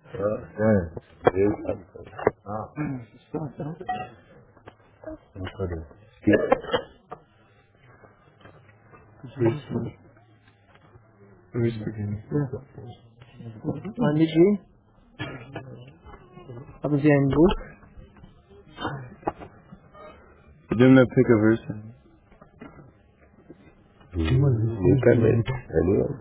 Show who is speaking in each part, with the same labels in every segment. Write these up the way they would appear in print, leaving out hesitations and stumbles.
Speaker 1: Panditji, haben Sie ein Buch?
Speaker 2: Donne me pick a verse.
Speaker 3: You can make anyone.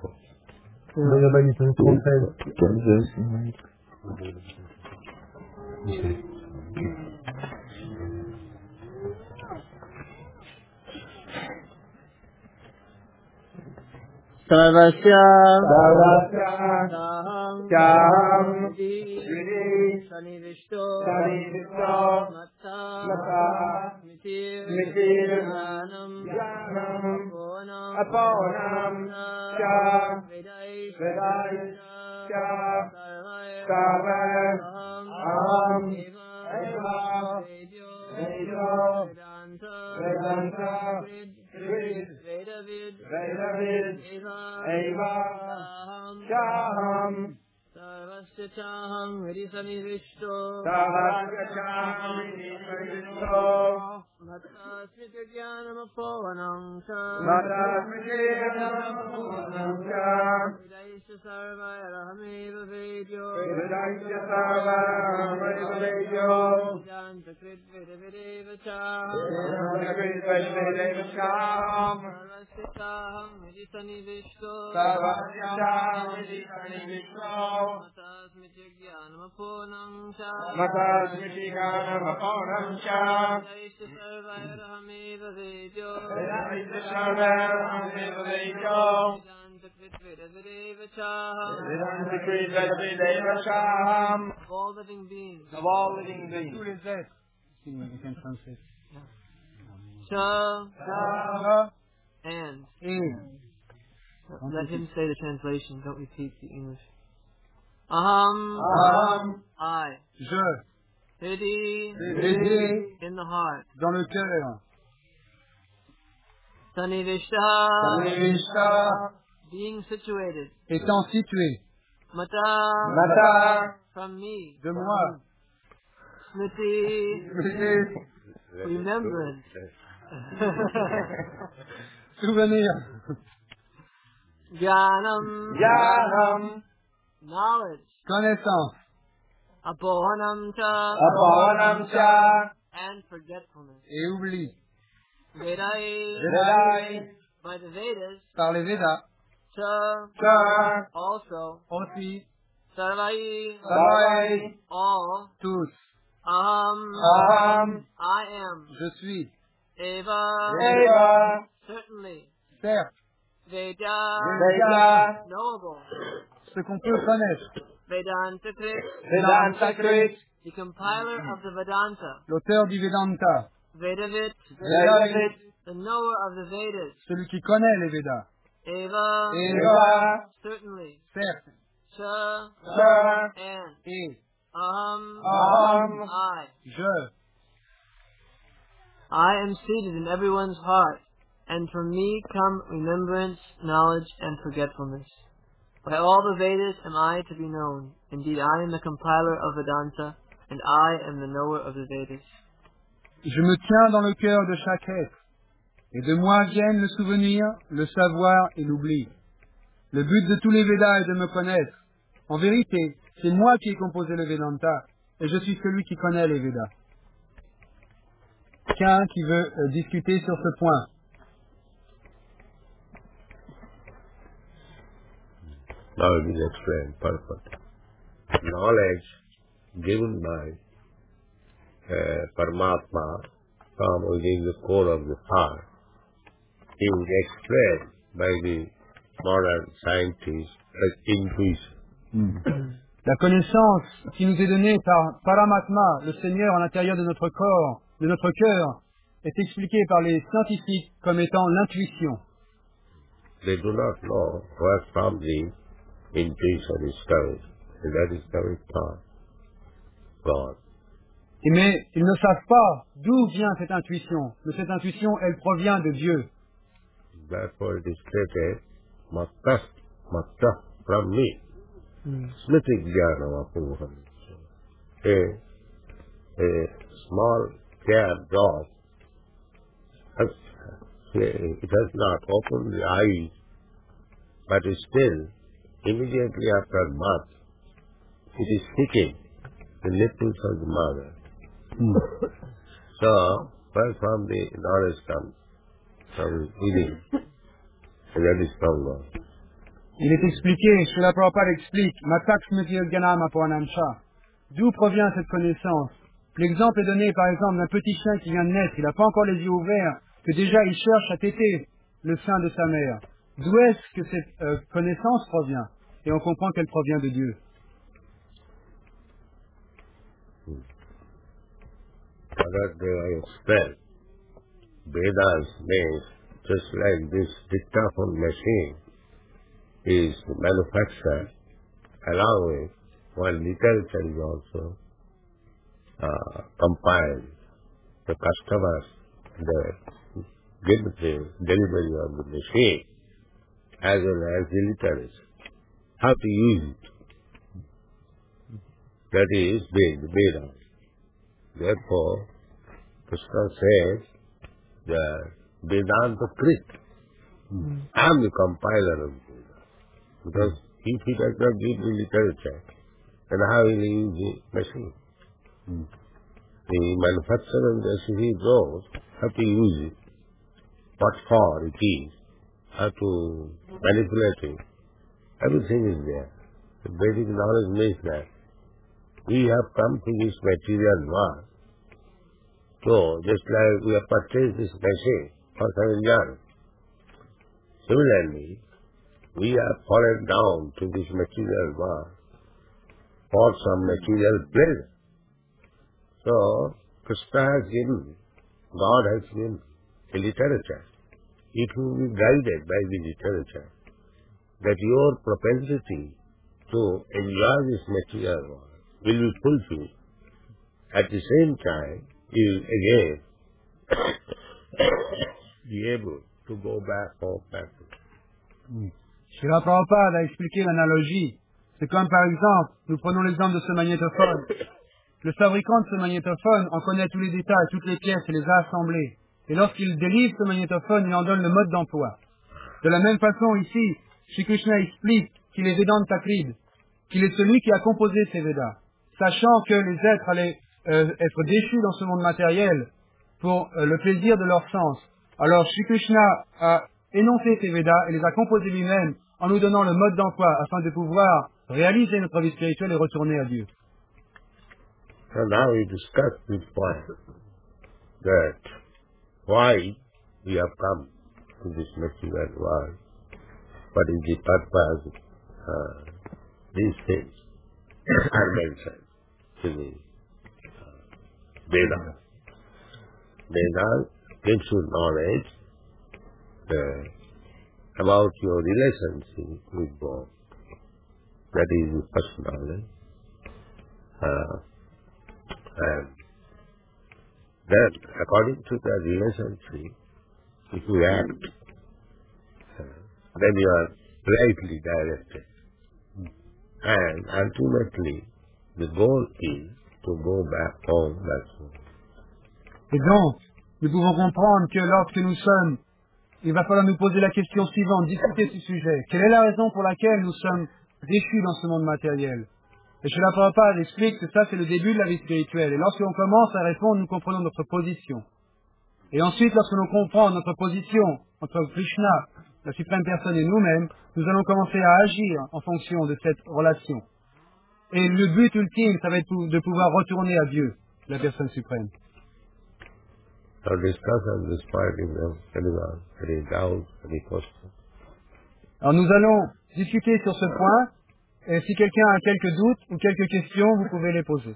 Speaker 1: Sarvasya
Speaker 4: Saham
Speaker 1: Saham
Speaker 4: Vidi
Speaker 1: Sanivishto
Speaker 4: Sanivishto
Speaker 1: Mata Mitir Jnanam
Speaker 4: Aponam Cha Vedai Cha Sarva Aham Eva Vedyo Vedanta Vedavid Eva Shaham
Speaker 1: Sarvasya Chaham Hri Sanivishto
Speaker 4: Sarvasya Chaham Vishto
Speaker 1: Mata Smita Jnanam Aponam
Speaker 4: Madhasya
Speaker 1: Vidaisya Sarva Arahameva Vedyo
Speaker 4: Vedaisya Sarva Vedyo
Speaker 1: Vedanta Krit Vedavideva Cha
Speaker 4: Vedanta Shaham
Speaker 1: Sarvasya Chaham Hri Sanivishto
Speaker 4: Sarvasya Chaham Vishto
Speaker 1: Mata Smita Jnanam Aponam
Speaker 4: Madhasya Aponam Cha
Speaker 1: Vidaisya Sarva Arahameva Vedyo
Speaker 4: Vedaisya Sarva Vedyo
Speaker 1: Vedanta Krit Vedavideva Cha
Speaker 4: Vedanta Krit Vedavideva Shaham
Speaker 1: of all living beings.
Speaker 4: of all living beings.
Speaker 1: Cha
Speaker 4: Sa
Speaker 1: and.
Speaker 4: in
Speaker 1: Let him say the translation, don't repeat the English. Aham,
Speaker 4: Aham
Speaker 1: I.
Speaker 2: Je,
Speaker 1: Hidi,
Speaker 2: Hidi,
Speaker 1: in the heart.
Speaker 2: dans le cœur.
Speaker 1: Sanivishta,
Speaker 4: Sanivishta
Speaker 1: being situated.
Speaker 2: Étant situé
Speaker 1: Mata,
Speaker 4: Mata
Speaker 1: from me.
Speaker 2: de moi.
Speaker 1: Smriti, remembrance.
Speaker 2: Souvenir.
Speaker 1: Jnanam,
Speaker 4: Jnanam
Speaker 1: knowledge.
Speaker 2: Connaissance.
Speaker 1: Apohanam cha,
Speaker 4: Aponam Cha
Speaker 1: and forgetfulness.
Speaker 2: Et oubli.
Speaker 1: Vedai,
Speaker 4: Vedai
Speaker 1: by the Vedas.
Speaker 2: Par les Védas.
Speaker 1: Cha,
Speaker 4: Cha
Speaker 1: also.
Speaker 2: Aussi.
Speaker 1: Sarvai,
Speaker 4: Savai
Speaker 1: all.
Speaker 2: Tous.
Speaker 4: Aham
Speaker 1: I am.
Speaker 2: Je suis.
Speaker 1: Eva,
Speaker 4: Eva
Speaker 1: certainly.
Speaker 2: Certes.
Speaker 1: Veda,
Speaker 4: Veda
Speaker 1: knowable.
Speaker 2: Ce qu'on peut connaître.
Speaker 1: Vedanta Krit,
Speaker 4: Vedanta Krit
Speaker 1: the compiler of the Vedanta.
Speaker 2: L'auteur du Vedanta.
Speaker 1: Vedavit,
Speaker 4: Vedavit
Speaker 1: the knower of the Vedas.
Speaker 2: Celui qui connaît les Védas.
Speaker 1: Eva,
Speaker 4: Eva
Speaker 1: certainly.
Speaker 2: Certes.
Speaker 1: Cha,
Speaker 4: Cha
Speaker 1: and.
Speaker 2: Et
Speaker 4: Aham
Speaker 2: je.
Speaker 1: I am seated in everyone's heart, and from me come remembrance, knowledge, and forgetfulness. By all the Vedas am I to be known. Indeed, I am the compiler of Vedanta, and I am the knower of the Vedas.
Speaker 2: Je me tiens dans le cœur de chaque être. Et de moi viennent le souvenir, le savoir et l'oubli. Le but de tous les Védas est de me connaître. En vérité, c'est moi qui ai composé le Vedanta, et je suis celui qui connaît les Védas. Quelqu'un qui veut discuter sur ce point.
Speaker 3: Now it is explained, perfect. Knowledge given by Paramatma from within the core of the heart is explained by the modern scientists as intuition.
Speaker 2: La connaissance qui nous est donnée par Paramatma, le Seigneur à l'intérieur de notre corps, de notre cœur, est expliquée par les scientifiques comme étant l'intuition.
Speaker 3: They do not know where from the intuition is coming, and that is coming from God.
Speaker 2: Mais ils ne savent pas d'où vient cette intuition. Mais cette intuition, elle provient de Dieu.
Speaker 3: Therefore it is stated, Matta from me. Smriti Jnana Apuham. A small hair drop, it has not opened the eyes, but still, immediately after birth, it is kicking the nipples of the mother. So, where from the knowledge comes? From eating. And that is from God.
Speaker 2: Il est expliqué, Srila Prabhupada explique, Matak Smriti Yogyanam Apuhanamcha. D'où provient cette connaissance? L'exemple est donné par exemple d'un petit chien qui vient de naître, il n'a pas encore les yeux ouverts, que déjà il cherche à téter le sein de sa mère. D'où est-ce que cette connaissance provient? Et on comprend qu'elle provient de Dieu.
Speaker 3: That they express, Vedas means just like this dictaphone machine is manufactured along with one literature is also compiled. The customers, the delivery of the machine as well as the literature. How to use it. That is the Vedas. Therefore, Krishna says, the Vedanta Krit. I am the compiler of Vedas. Because if he does not give the literature, then how will he use the machine? The manufacturer of the machine knows how to use it, what for it is, how to manipulate it. Everything is there. The basic knowledge means that we have come to this material world. So, just like we have purchased this machine for 7 years, similarly, we have fallen down to this material world for some material pleasure. So, Krishna has given, God has given a literature. It will be guided by the literature that your propensity to enjoy this material world will be fulfilled. At the same time, you will again be able to go back home.
Speaker 2: Srila Prabhupada a expliqué l'analogie. C'est comme par exemple, nous prenons l'exemple de ce magnétophone. Le fabricant de ce magnétophone en connaît tous les détails, toutes les pièces et les a assemblées. Et lorsqu'il délivre ce magnétophone, il en donne le mode d'emploi. De la même façon, ici, Shri Krishna explique qu'il est Vedanta Krid, qu'il est celui qui a composé ces Védas, sachant que les êtres allaient être déchus dans ce monde matériel pour le plaisir de leur sens. Alors Shri Krishna a énoncé ces Védas et les a composés lui-même en nous donnant le mode d'emploi afin de pouvoir réaliser notre vie spirituelle et retourner à Dieu.
Speaker 3: So now we discuss this point, that why we have come to this material world, what is the purpose, these things are mentioned in the Vedas. Vedas gives you knowledge about your relationship with God. That is the first knowledge. And then, according to the relationship, if you act, then you are rightly directed. And ultimately, the goal is to go back home. That's all.
Speaker 2: Et donc, nous pouvons comprendre que lorsque nous sommes, il va falloir nous poser la question suivante, discuter ce sujet. Quelle est la raison pour laquelle nous sommes déchus dans ce monde matériel? Et Srila Prabhupada explique que ça, c'est le début de la vie spirituelle. Et lorsqu'on commence à répondre, nous comprenons notre position. Et ensuite, lorsque nous comprenons notre position entre Krishna, la suprême personne et nous-mêmes, nous allons commencer à agir en fonction de cette relation. Et le but ultime, ça va être de pouvoir retourner à Dieu, la personne suprême.
Speaker 3: So discuss on this point if you have any doubts, any questions.
Speaker 2: Alors nous allons discuter sur ce point. Et si quelqu'un a quelques doutes ou quelques questions, vous pouvez les poser.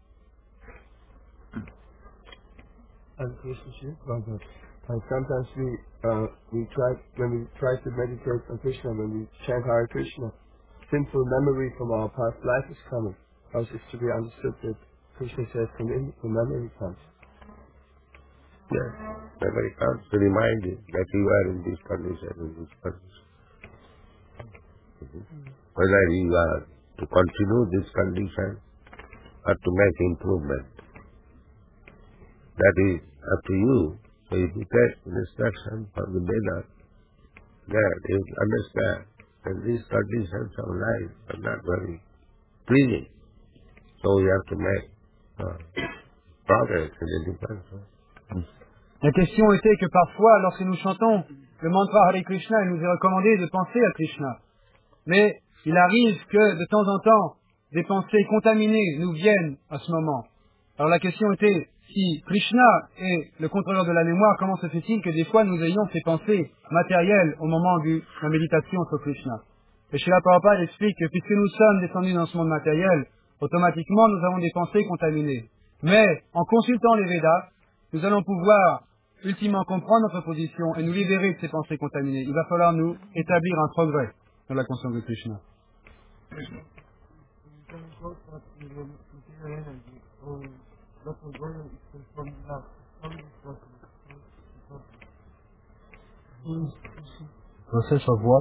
Speaker 5: Sometimes we try, when we try to meditate on Krishna, when we chant Hare Krishna, sinful memory from our past life is coming. How is it to be understood that Krishna says from memory comes?
Speaker 3: Yes, memory comes to remind you that you are in this condition, in this condition. Whether you are to continue this condition or to make improvement. That is up to you. So if you take instruction from the Vedas, then you understand that these conditions of life are not very pleasing. So you have to make progress in a different way.
Speaker 2: La question était que parfois, lorsque nous chantons le mantra Hare Krishna, il nous est recommandé de penser à Krishna. Mais il arrive que, de temps en temps, des pensées contaminées nous viennent à ce moment. Alors la question était, si Krishna est le contrôleur de la mémoire, comment se fait-il que des fois nous ayons ces pensées matérielles au moment de la méditation sur Krishna? Et Srila Prabhupada explique que puisque nous sommes descendus dans ce monde matériel, automatiquement nous avons des pensées contaminées. Mais en consultant les Védas, nous allons pouvoir ultimement comprendre notre position et nous libérer de ces pensées contaminées. Il va falloir nous établir un progrès dans la conscience de Krishna. Process of what?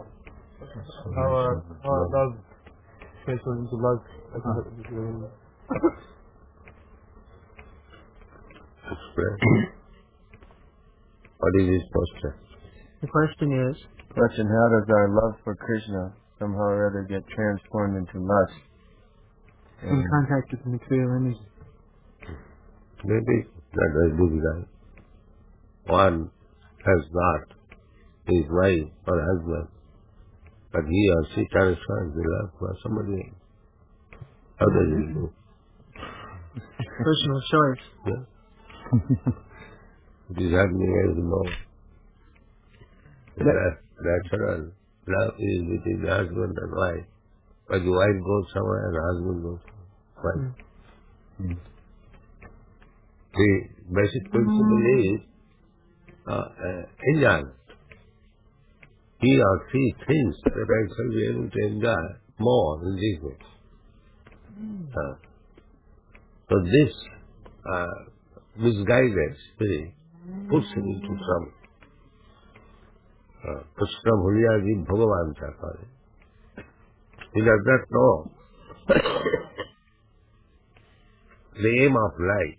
Speaker 5: Our love transfers into love.
Speaker 3: Explain. What is this posture?
Speaker 1: The question is,
Speaker 5: How does our love for Krishna somehow or other get transformed into lust?
Speaker 1: in contact with the material energy.
Speaker 3: Maybe that is difficult. One has not his wife or husband, but he or she transfers the love for somebody else. How does he do?
Speaker 1: Personal choice.
Speaker 3: Yeah. It is happening as you know. Natural love is between the husband and wife. But the wife goes somewhere and the husband goes somewhere. The basic principle is enjoyment. He or she thinks that I shall be able to enjoy more in this way. So this misguided spirit puts him into trouble. Krishna Bhulyaji Bhagavan Chakari. He does not know the aim of life.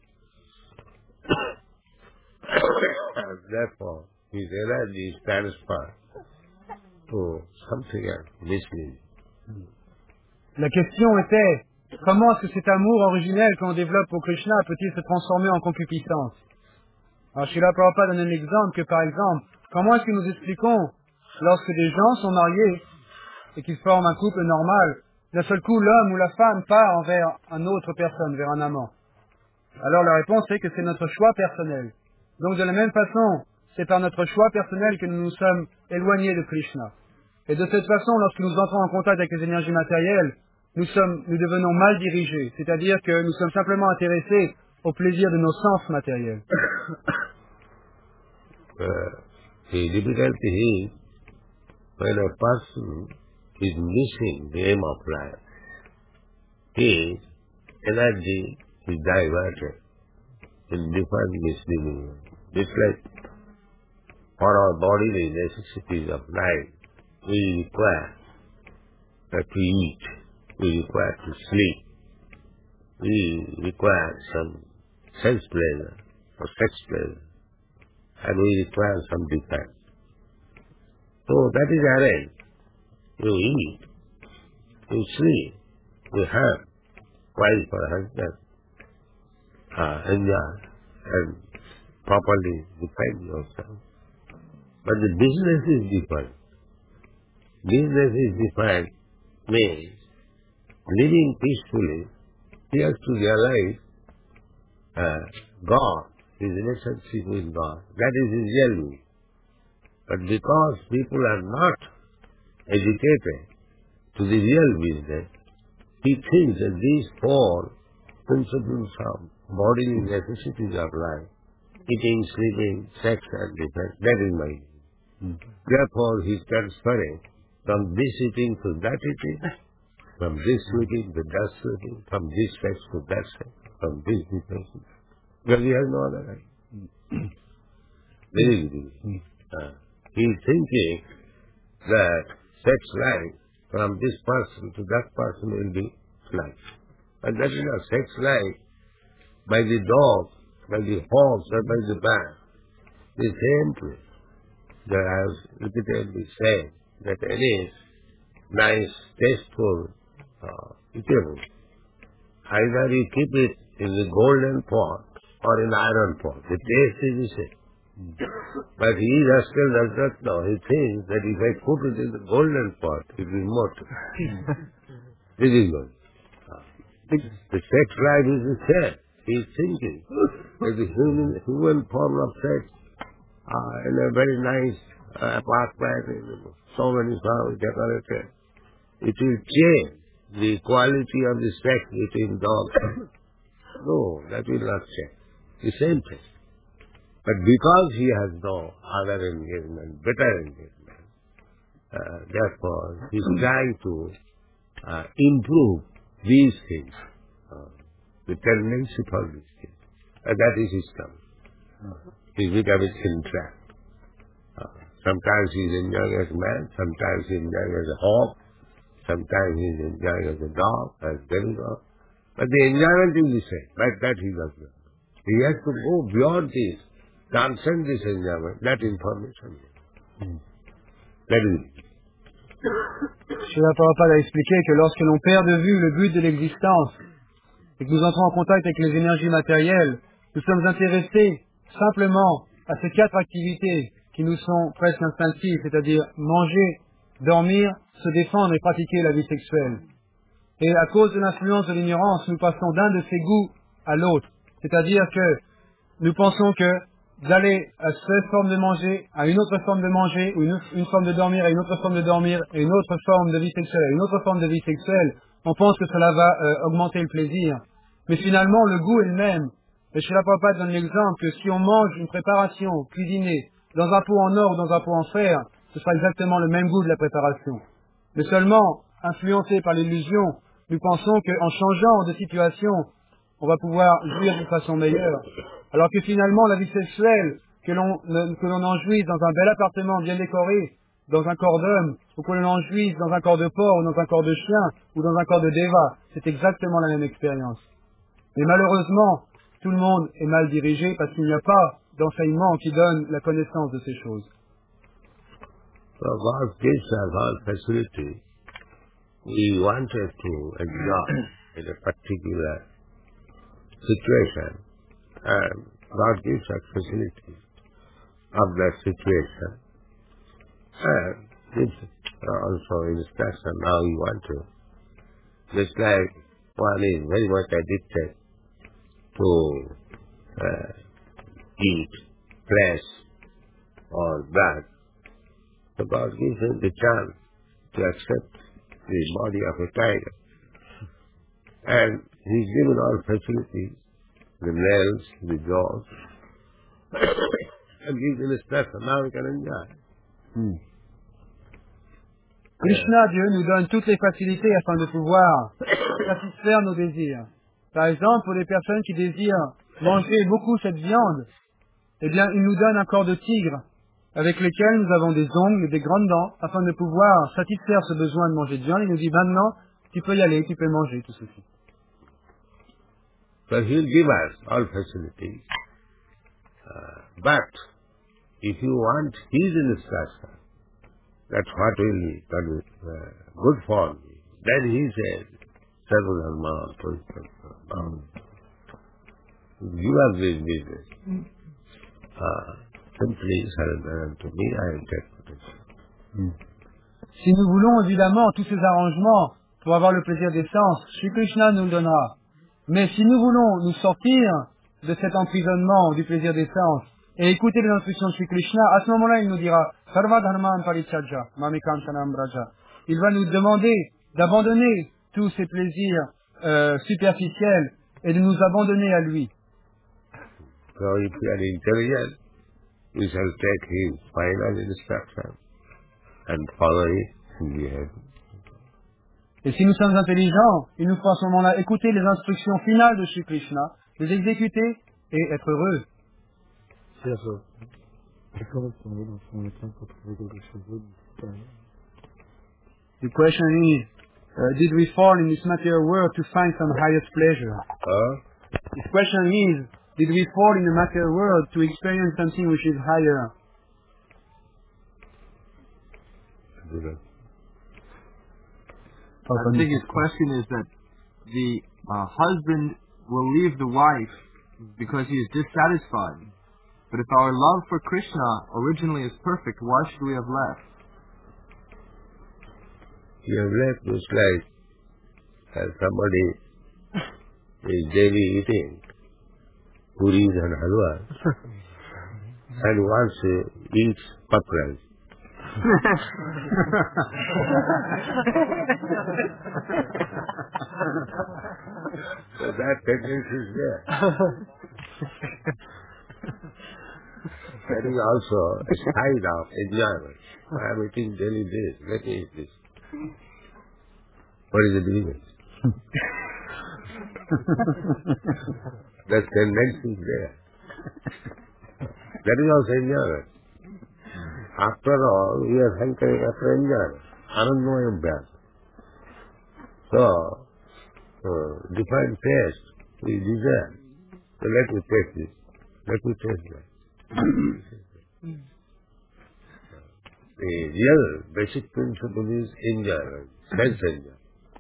Speaker 3: And therefore, his energy is transferred to something else, misleading.
Speaker 2: La question était, comment est-ce que cet amour originel qu'on développe pour Krishna peut-il se transformer en concupiscence? Alors Srila Prabhupada donne un exemple que, par exemple, comment est-ce que nous expliquons lorsque des gens sont mariés et qu'ils forment un couple normal, d'un seul coup l'homme ou la femme part envers une autre personne, vers un amant? Alors la réponse est que c'est notre choix personnel. Donc de la même façon, c'est par notre choix personnel que nous nous sommes éloignés de Krishna. Et de cette façon, lorsque nous entrons en contact avec les énergies matérielles, nous devenons mal dirigés, c'est-à-dire que nous sommes simplement intéressés au plaisir de nos sens matériels.
Speaker 3: The difficulty is when a person is missing the aim of life, his energy is diverted in different misleading ways. It's like for our bodily necessities of life, we require to eat, we require to sleep, we require some sense pleasure or sex pleasure, and we require some defense. So that is arranged. You eat, you sleep, you have wife or husband, enjoy and properly defend yourself. But the business is different. Business is different means living peacefully, he has to realize God, his relationship with God. That is his real will. But because people are not educated to the real business, he thinks that these four principles of bodily necessities of life, eating, sleeping, sex and defense, that is my will. Therefore he is transferring from this eating to that eating, from this sleeping to that sleeping, from this sex to that sex, from this defense. Because he has no other right. Very good. He is thinking that sex life from this person to that person will be life. But that is not sex life by the dog, by the horse, or by the bear. The same place. That I have repeatedly said that any nice, tasteful, eatable, either you keep it in the golden pot or in iron pot. The taste is the same. But he still does not know. He thinks that if I put it in the golden pot, it will be more. This is good. The sex life is the same. He is thinking that the human form of sex in a very nice apartment, so many flowers decorated, it will change the quality of the sex between dogs. No, that will not change. The same thing. But because he has no other engagement, better engagement, therefore he is trying to improve these things, the tendency for these things. That is his come. He is becoming entrapped. Sometimes he is enjoying as a man, sometimes he is enjoying as a hawk, sometimes he is enjoying as a dog, as demigod. But the enjoyment is the same. But that he does not. He has to go beyond this, transcend this enjoyment, that information. That is it.
Speaker 2: Srila Prabhupada a expliqué que lorsque l'on perd de vue le but de l'existence et que nous entrons en contact avec les énergies matérielles, nous sommes intéressés simplement à ces 4 activités qui nous sont presque instinctives, c'est-à-dire manger, dormir, se défendre et pratiquer la vie sexuelle. Et à cause de l'influence de l'ignorance, nous passons d'un de ces goûts à l'autre. C'est-à-dire que nous pensons que d'aller à cette forme de manger, à une autre forme de manger, ou une forme de dormir, à une autre forme de dormir, et une autre forme de vie sexuelle, à une autre forme de vie sexuelle, on pense que cela va augmenter le plaisir. Mais finalement, le goût est le même. Et Srila Prabhupada donne l'exemple que si on mange une préparation cuisinée dans un pot en or ou dans un pot en fer, ce sera exactement le même goût de la préparation. Mais seulement, influencés par l'illusion, nous pensons qu'en changeant de situation, on va pouvoir jouir d'une façon meilleure. Alors que finalement, la vie sexuelle, que l'on en jouisse dans un bel appartement bien décoré, dans un corps d'homme, ou que l'on en jouisse dans un corps de porc, ou dans un corps de chien, ou dans un corps de déva, c'est exactement la même expérience. Mais malheureusement, tout le monde est mal dirigé parce qu'il n'y a pas d'enseignement qui donne la connaissance de ces choses.
Speaker 3: So God gives us all facility. We wanted to enjoy in a particular situation, and God gives us facilities of that situation. And this also instruction now we want to. Just like one is very much addicted to eat flesh or blood. So God gives him the chance to accept the body of a tiger. And he's given all facilities, the nails, the jaws, and gives him a instruction. Now we can enjoy.
Speaker 2: Krishna, Dieu, nous donne toutes les facilités afin de pouvoir satisfaire nos désirs. Par exemple, pour les personnes qui désirent manger beaucoup cette viande, eh bien, il nous donne un corps de tigre, avec lesquels nous avons des ongles et des grandes dents, afin de pouvoir satisfaire ce besoin de manger de viande. Il nous dit maintenant, tu peux y aller, tu peux manger tout ceci.
Speaker 3: So he'll give us all facilities. But if you want his instruction, that's what will be good for me. Then he said, Sarvadharma, give up this business. Simply surrender unto me, I will take protection.
Speaker 2: Si nous voulons évidemment tous ces arrangements pour avoir le plaisir des sens, Shri Krishna nous le donnera. Mais si nous voulons nous sortir de cet emprisonnement du plaisir des sens et écouter les instructions de Shri Krishna, à ce moment-là, il nous dira Sarva Dharman Parityajya Mamekam Shanam Braja. Il va nous demander d'abandonner tous ces plaisirs superficiels et de nous abandonner à lui.
Speaker 3: So if we are intelligent, we shall take his final instruction and follow it and behave.
Speaker 2: Et si nous sommes intelligents, il nous faut à ce moment-là écouter les instructions finales de Shri Krishna, les exécuter et être heureux. The question is, did we fall in this material world to find some highest pleasure? The question is, did we fall in the material world to experience something which is higher?
Speaker 6: I think his question is that the husband will leave the wife because he is dissatisfied. But if our love for Krishna originally is perfect, why should we have left?
Speaker 3: You have left just like somebody is daily eating puris and halwa and wants to eat puff rice. So that tendency is there. That is also a side of enjoyment. I am eating daily this, let me eat this. What is the difference? That tendency is there. That is also enjoyment. After all, we are hankering after enjoyment. Anandmayam Bhyas. So, defined taste we desire. So let me taste this. Let me taste that. The real basic principle is enjoyment, sense enjoyment.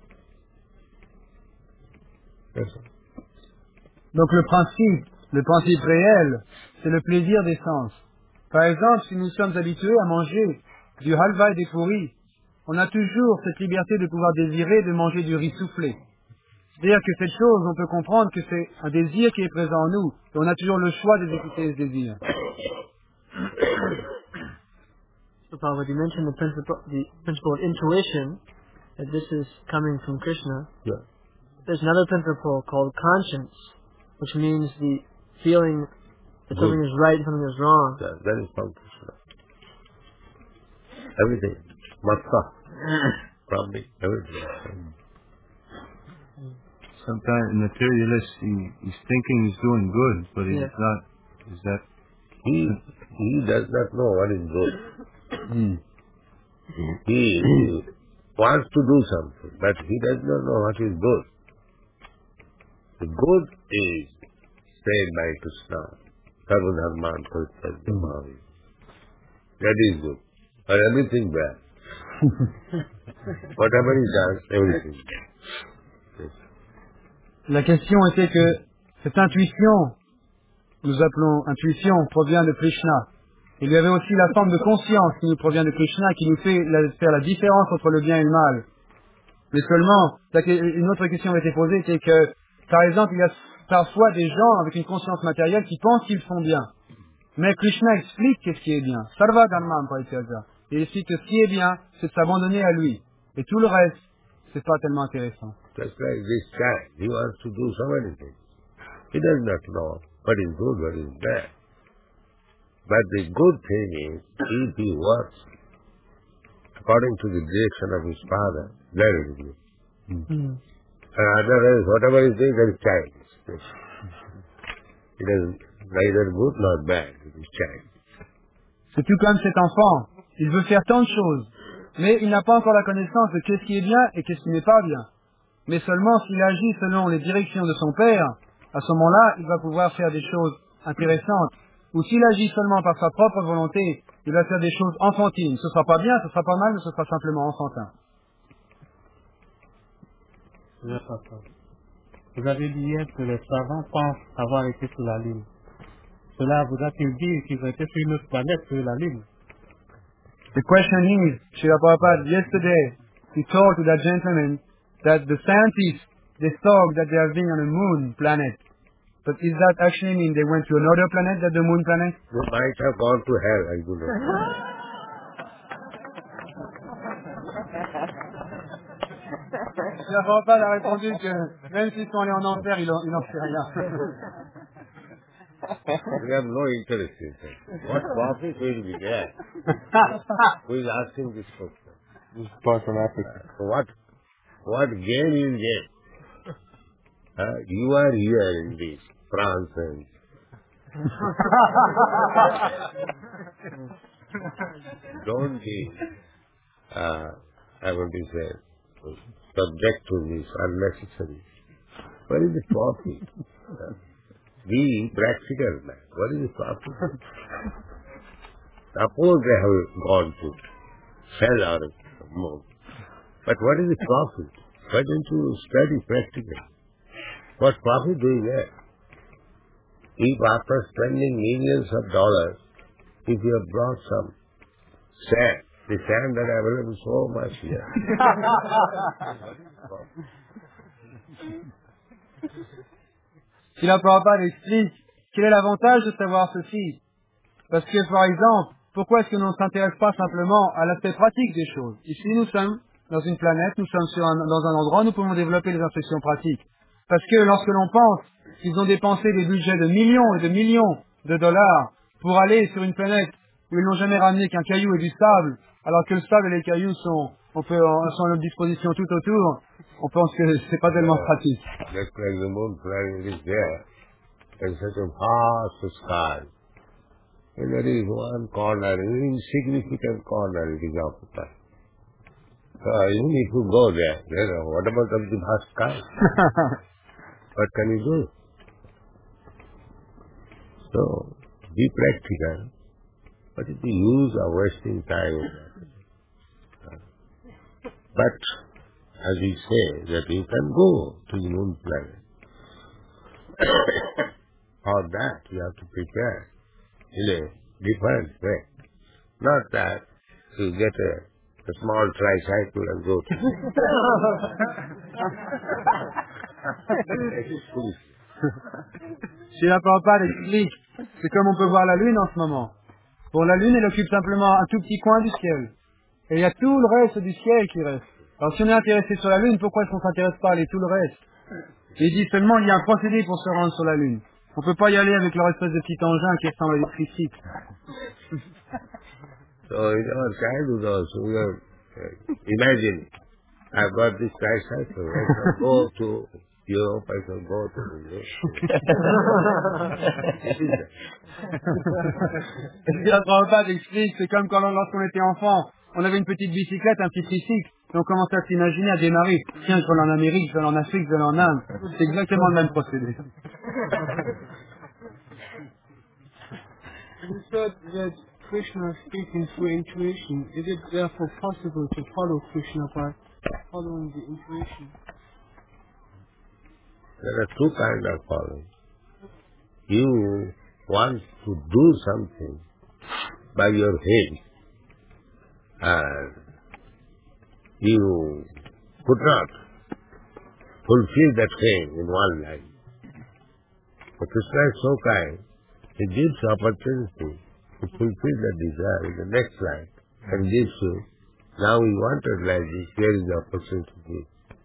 Speaker 3: That's all.
Speaker 2: Donc le principe réel, c'est le plaisir des sens. Par exemple, si nous sommes habitués à manger du halva et des pourris, on a toujours cette liberté de pouvoir désirer de manger du riz soufflé. C'est-à-dire que cette chose, on peut comprendre que c'est un désir qui est présent en nous, et on a toujours le choix d'exécuter ce désir.
Speaker 1: So, Prabhupada, you mentioned the principle of intuition, that this is coming from Krishna.
Speaker 3: Yeah.
Speaker 1: There's another principle called conscience, which means the feeling that something is right and something is wrong.
Speaker 3: Yeah, that is from Krishna. Everything. Matta. From me. Everything.
Speaker 7: Sometimes a materialist, he's thinking he's doing good, but he's not. Is that?
Speaker 3: He does not know what is good. He wants to do something, but he does not know what is good. The good is said by Krishna, Sarvadharman Parityajya. That is good. But everything bad. Whatever he does, everything bad.
Speaker 2: La question était que cette intuition, nous appelons intuition, provient de Krishna. Il y avait aussi la forme de conscience qui nous provient de Krishna, qui nous fait faire la différence entre le bien et le mal. Mais seulement, une autre question a été posée, c'est que, par exemple, il y a parfois des gens avec une conscience matérielle qui pensent qu'ils font bien. Mais Krishna explique qu'est-ce qui est bien. Sarva Dharmam Parityajya. Il explique que ce qui est bien, c'est de s'abandonner à lui. Et tout le reste, c'est pas tellement intéressant.
Speaker 3: Just like this child, he wants to do so many things. He does not know what is good, what is bad. But the good thing is, if he works according to the direction of his father, that is good. And otherwise, whatever he doing, that is childish. He doesn't neither good nor bad, it is childish.
Speaker 2: C'est tout comme cet enfant. Il veut faire tant de choses, mais il n'a pas encore la connaissance de qu'est-ce qui est bien et qu'est-ce qui n'est pas bien. Mais seulement s'il agit selon les directions de son père, à ce moment-là, il va pouvoir faire des choses intéressantes. Ou s'il agit seulement par sa propre volonté, il va faire des choses enfantines. Ce sera pas bien, ce sera pas mal, mais ce sera simplement enfantin.
Speaker 8: Vous avez dit hier que les savants pensent avoir été sur la Lune. Cela voudra-t-il dire qu'ils ont été sur une autre planète que la Lune?
Speaker 2: The question is, Srila Prabhupada, yesterday he told to that gentleman that the scientists, they thought that they have been on a moon planet. But is that actually mean they went to another planet than the moon planet?
Speaker 3: They might have gone to hell, I do not know.
Speaker 2: Srila Prabhupada a répondu que même s'ils sont allés en enfer, il n'en sait rien.
Speaker 3: We have no interest in that. What profit will be there? Who is asking this question?
Speaker 5: This part from Africa.
Speaker 3: What gain you get? You are here in this France and don't be I want to say, subject to this unnecessary. What is the profit? Be practical, man. What is the profit? Suppose they have gone to sell or more. But what is the profit? Why don't you study practically? What profit do you get? If after spending millions of dollars, if you have brought some sand, the sand that are available so much here.
Speaker 2: Srila Prabhupada explique quel est l'avantage de savoir ceci. Parce que, par exemple, pourquoi est-ce que nous ne s'intéresse pas simplement à l'aspect pratique des choses? Ici, nous sommes dans une planète, nous sommes dans un endroit où nous pouvons développer les instructions pratiques. Parce que lorsque l'on pense qu'ils ont dépensé des budgets de millions et de millions de dollars pour aller sur une planète où ils n'ont jamais ramené qu'un caillou et du sable, alors que le sable et les cailloux sont à notre disposition tout autour, on pense que c'est pas tellement pratique.
Speaker 3: Just like the moon planet is there, in such a vast sky. And there is one corner, an insignificant corner it is occupied. So even if you go there, what about the vast sky? What can you do? So, be practical. What is the use of wasting time? But, as we say, that you can go to the moon planet. For that, you have to prepare in a different way. Not that you get a small tricycle and go to
Speaker 2: Srila Prabhupada explique, c'est comme on peut voir la Lune en ce moment. Pour la Lune, elle occupe simplement un tout petit coin du ciel. Et il y a tout le reste du ciel qui reste. Alors si on est intéressé sur la Lune, pourquoi est-ce qu'on ne s'intéresse pas à aller tout le reste? Il dit seulement il y a un procédé pour se rendre sur la Lune. On ne peut pas y aller avec leur espèce de petit engin qui ressemble à des tricycles.
Speaker 3: So in our childhood also, we have, imagine, I've got this tricycle, I shall go to Europe, I shall go to
Speaker 2: Srila Prabhupada explique, c'est comme quand lorsqu'on était enfant, on avait une petite bicyclette, un petit tricycle, et on commençait à s'imaginer à démarrer. Tiens, je vais aller en Amérique, je vais aller en Afrique, je vais aller en Inde. C'est exactement le même procédé.
Speaker 8: You said that Krishna is speaking through intuition. Is it therefore possible to follow Krishna by following the intuition?
Speaker 3: There are two kinds of following. You want to do something by your head, and you could not fulfill that aim in one life. But Krishna is so kind, He gives opportunity to fulfill the desire in the next life and gives you, now we wanted like this, here is the opportunity.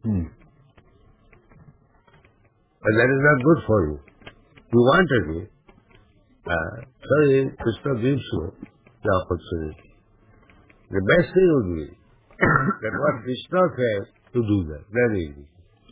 Speaker 3: But that is not good for you. You wanted it. So Krishna gives you the opportunity. The best thing would be that what Krishna says, to do that. Very easy.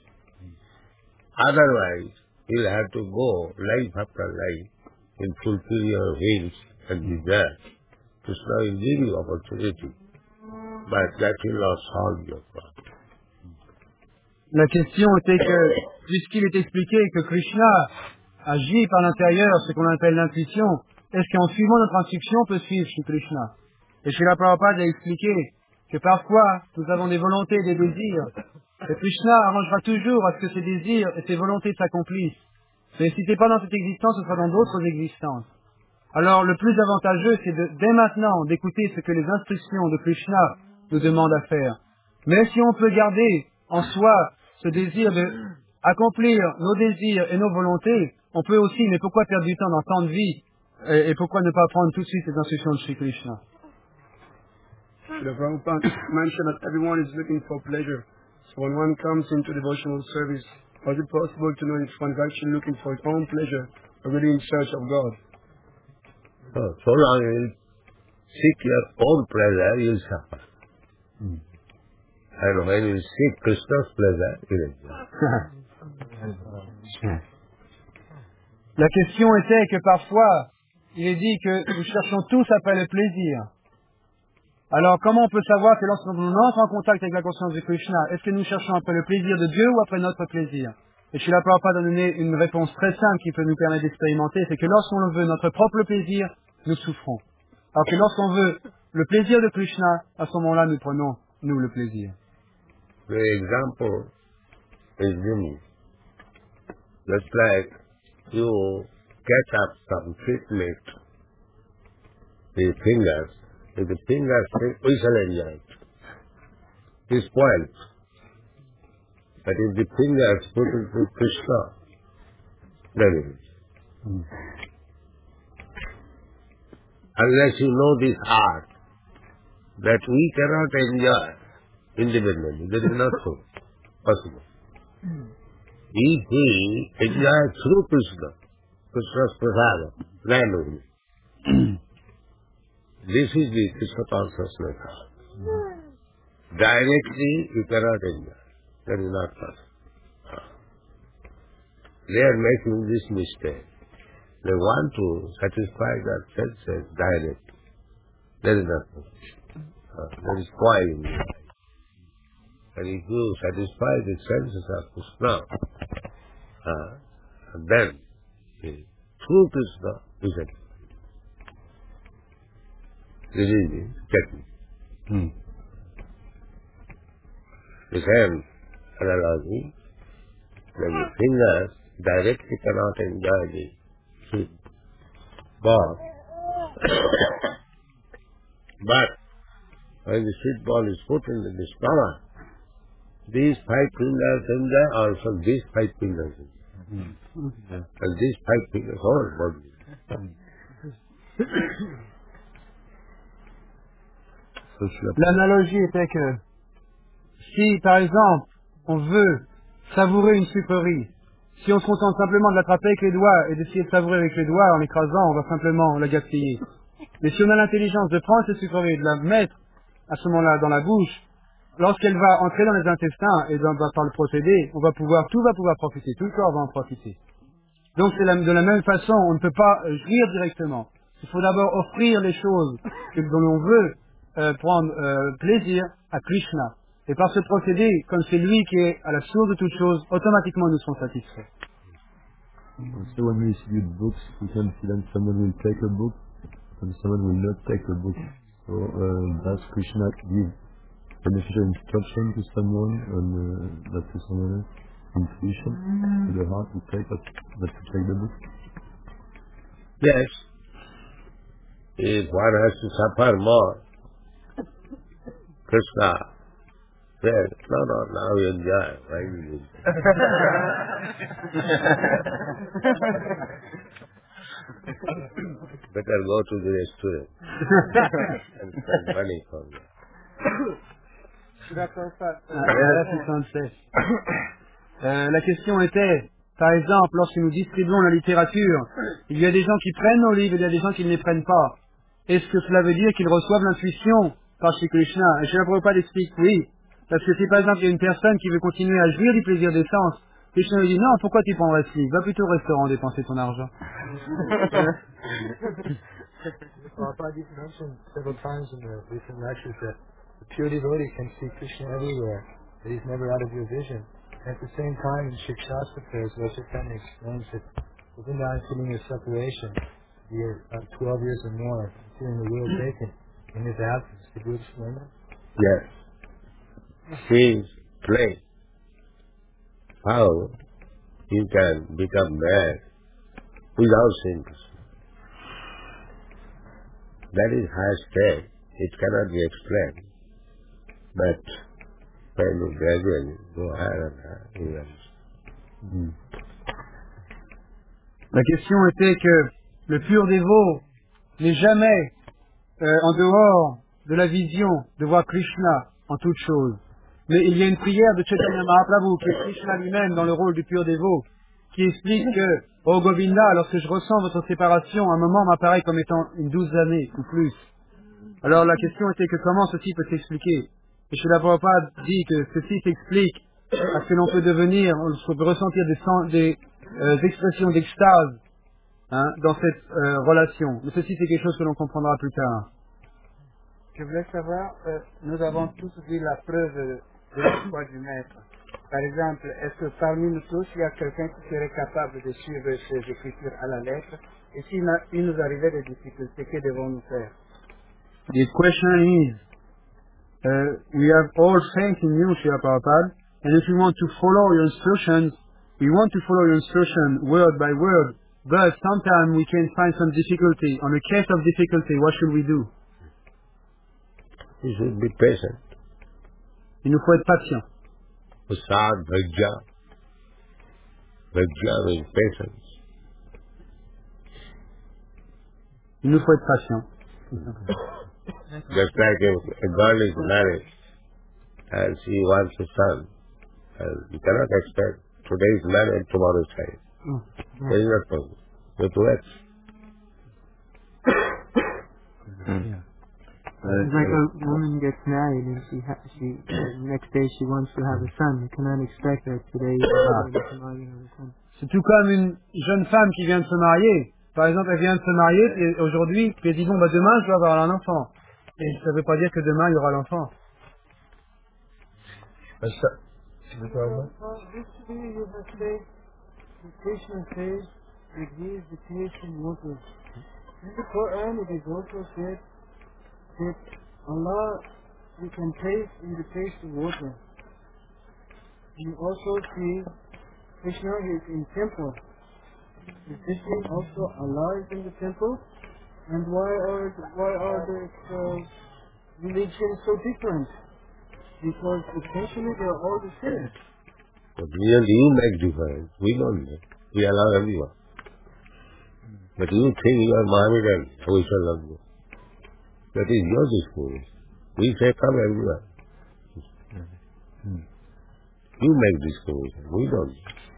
Speaker 3: Otherwise, you'll have to go life after life and fulfill your aims and desire. Krishna will give you opportunity, but that will not solve your problem.
Speaker 2: La question était que, puisqu'il est expliqué que Krishna agit par l'intérieur, ce qu'on appelle l'intuition, est-ce qu'en suivant notre instruction, on peut suivre Shri Krishna? Et Srila Prabhupada a expliqué que parfois, nous avons des volontés et des désirs, et Krishna arrangera toujours à ce que ces désirs et ces volontés s'accomplissent. Mais si ce n'est pas dans cette existence, ce sera dans d'autres existences. Alors, le plus avantageux, c'est dès maintenant d'écouter ce que les instructions de Krishna nous demandent à faire. Mais si on peut garder en soi ce désir de accomplir nos désirs et nos volontés, on peut aussi, mais pourquoi perdre du temps dans tant de vie et pourquoi ne pas prendre tout de suite les instructions de Shri Krishna?
Speaker 5: The Prabhupada mentioned that everyone is looking for pleasure. So when one comes into devotional service, is it possible to know if one is actually looking for his own pleasure or really in search of God?
Speaker 3: So long as you seek your own pleasure, you will suffer. And when you seek Krishna's pleasure, you will enjoy.
Speaker 2: La question était que parfois, il est dit que nous cherchons tous après le plaisir. Alors, comment on peut savoir que lorsqu'on entre en contact avec la conscience de Krishna, est-ce que nous cherchons après le plaisir de Dieu ou après notre plaisir? Et Srila Prabhupada a donné une réponse très simple qui peut nous permettre d'expérimenter, c'est que lorsqu'on veut notre propre plaisir, nous souffrons. Alors que lorsqu'on veut le plaisir de Krishna, à ce moment-là, nous prenons, nous, le plaisir.
Speaker 3: The example is unique. Just like you catch up some sweet meat with fingers, if the fingers say, we shall enjoy it. It's spoiled. But if the fingers put into Krishna, then it is. Unless you know this art, that we cannot enjoy independently, that is not so possible. If we enjoy through Krishna, Krishna's prasada, randomly, this is the Krishna consciousness. Directly you cannot enjoy. That is not possible. They are making this mistake. They want to satisfy their senses directly. That is not possible. That is spoiling the life. And if you satisfy the senses of Krishna, then through Krishna you satisfy. This is the technique. The same analogy, when the fingers directly cannot enjoy the sweet ball, but when the sweet ball is put into the stomach, these 5 fingers enjoy, also these 5 fingers enjoy. And these 5 fingers all body.
Speaker 2: L'analogie était que si, par exemple, on veut savourer une sucrerie, si on se contente simplement de l'attraper avec les doigts et d'essayer de savourer avec les doigts en l'écrasant, on va simplement la gaspiller. Mais si on a l'intelligence de prendre cette sucrerie et de la mettre à ce moment-là dans la bouche, lorsqu'elle va entrer dans les intestins et par le procédé, tout va pouvoir profiter, tout le corps va en profiter. Donc c'est de la même façon, on ne peut pas jouir directement. Il faut d'abord offrir les choses dont on veut prendre plaisir à Krishna. Et par ce procédé, comme c'est lui qui est à la source de toutes choses, automatiquement nous serons satisfaits.
Speaker 5: So when we distribute books, we can see that someone will take a book and someone will not take a book. So does Krishna give beneficial instruction to someone and not to someone else? Intuition to the heart to take the book?
Speaker 3: Yes. If one has to suffer more, Krishna said, no, now you enjoy. Why you enjoy? Better go to the restaurant and spend money for me.
Speaker 2: La question était, par exemple, lorsque nous distribuons la littérature, il y a des gens qui prennent nos livres et il y a des gens qui ne les prennent pas. Est-ce que cela veut dire qu'ils reçoivent l'intuition par Shri Krishna? Et Srila Prabhupada explique oui. Parce que si par exemple il y a une personne qui veut continuer à jouir du plaisir des sens, Krishna lui dit non, pourquoi tu prendrais ce livre? Va plutôt au restaurant dépenser ton argent.
Speaker 5: Prabhupada mentioned several times in the recent lectures that the pure devotee can see Krishna everywhere, that he's never out of your vision. And at the same time, in Shikshastra prayers, Vaishakanya explains that within the feeling of separation, you're 12 years or more, feeling the will vacant in his absence. Could you explain that?
Speaker 3: Yes. See, play. How you can become mad without seeing Krishna. That is high state. It cannot be explained. But when you gradually go higher and higher, you understand.
Speaker 2: La question était que le pur dévot n'est jamais en dehors de la vision de voir Krishna en toutes choses. Mais il y a une prière de Chaitanya Mahaprabhu, qui est Krishna lui-même dans le rôle du pur dévot, qui explique que, oh Govinda, lorsque je ressens votre séparation, un moment m'apparaît comme étant une 12 années ou plus. Alors la question était que comment ceci peut s'expliquer? Et Srila Prabhupada dit que ceci s'explique à ce que l'on peut devenir, on peut ressentir des expressions d'extase dans cette relation. Mais ceci c'est quelque chose que l'on comprendra plus tard. Je voulais savoir, nous avons tous vu la preuve de la foi du Maître. Par exemple, est-ce que parmi nous tous, il y a quelqu'un qui serait capable de suivre ces écritures à la lettre? Et s'il nous arrivait des difficultés, que devons-nous faire?
Speaker 9: The question is, we have all faith in you, Srila Prabhupada, and if we want to follow your instructions, we want to follow your instruction word by word, but sometimes we can find some difficulty. On a case of difficulty, what should we do?
Speaker 3: You should be patient.
Speaker 9: Il nous faut être patient.
Speaker 3: Prasad, Vajja. Vajja means patience.
Speaker 9: Il nous faut être patient.
Speaker 3: Just like if a girl is married and she wants a son, and you cannot expect today is married, tomorrow is child. That is not possible. You have to wait.
Speaker 1: It's like a woman gets married and next day she wants to have a son. You cannot expect that today tomorrow.
Speaker 9: C'est tout comme une jeune femme qui vient de se marier. Par exemple, elle vient de se marier et aujourd'hui, puis elle dit bon bah demain je dois avoir un enfant. Et ça ne veut pas dire que demain il y aura l'enfant.
Speaker 1: Krishna says that he is the creation water. In the Quran it is also said that Allah, you can taste in the taste of water. You also see Krishna is in temple. Is this thing also Allah is in the temple? And why are the religions so different? Because essentially they are all the same.
Speaker 3: But really you make difference. We don't make. We allow everyone. But you think you are Mohammedan, so we shall love you. That is your discourse. We say come everywhere. You make discourse. We don't.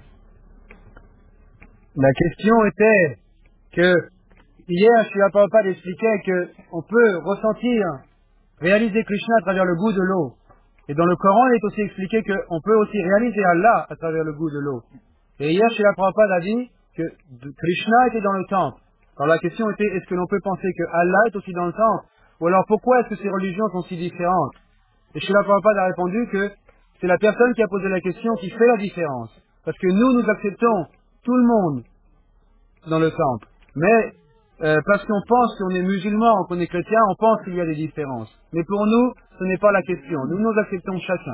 Speaker 9: La question était que hier, Srila Prabhupada expliquait qu'on peut ressentir, réaliser Krishna à travers le goût de l'eau. Et dans le Coran, il est aussi expliqué qu'on peut aussi réaliser Allah à travers le goût de l'eau. Et hier, Srila Prabhupada a dit que Krishna était dans le temple. Alors la question était, est-ce que l'on peut penser que Allah est aussi dans le temple? Ou alors pourquoi est-ce que ces religions sont si différentes? Et Srila Prabhupada a répondu que c'est la personne qui a posé la question qui fait la différence. Parce que nous acceptons tout le monde dans le temple. Mais parce qu'on pense qu'on est musulman, qu'on est chrétien, on pense qu'il y a des différences. Mais pour nous, ce n'est pas la question. Nous acceptons chacun.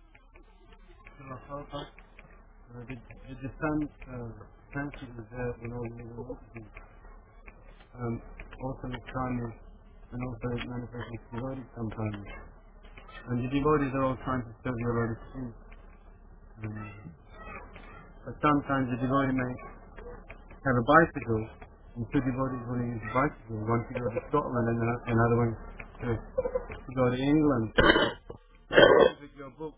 Speaker 8: Also the sun is, and also it manifests as devotees sometimes. And the devotees are all trying to serve your Lord's feet. But sometimes the devotee may have a bicycle, and two devotees want to use the bicycle. One to go to Scotland and another one to go to England. With your book.